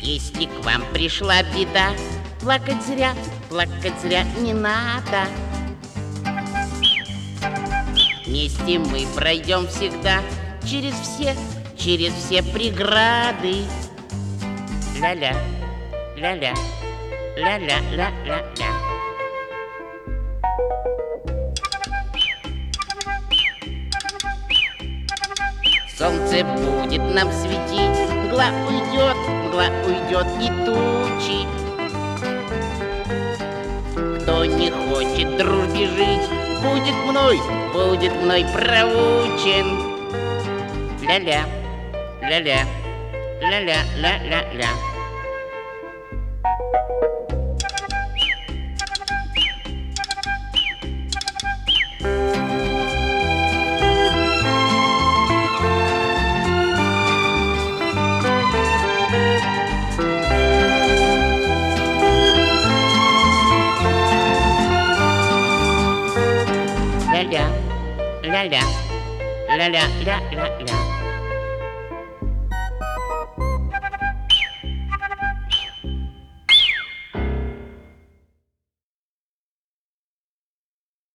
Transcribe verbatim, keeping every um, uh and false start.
Если к вам пришла беда, плакать зря, плакать зря не надо. Вместе мы пройдем всегда через все, через все преграды. Ля-ля, ля-ля, ля-ля-ля-ля-ля. Солнце будет нам светить, мгла уйдет, мгла уйдет и тучи. Кто не хочет дружбе жить, будет мной, будет мной проучен. Ля-ля, ля-ля, ля-ля, ля-ля-ля. Ля-ля, ля-ля, ля-ля, ля-ля-ля.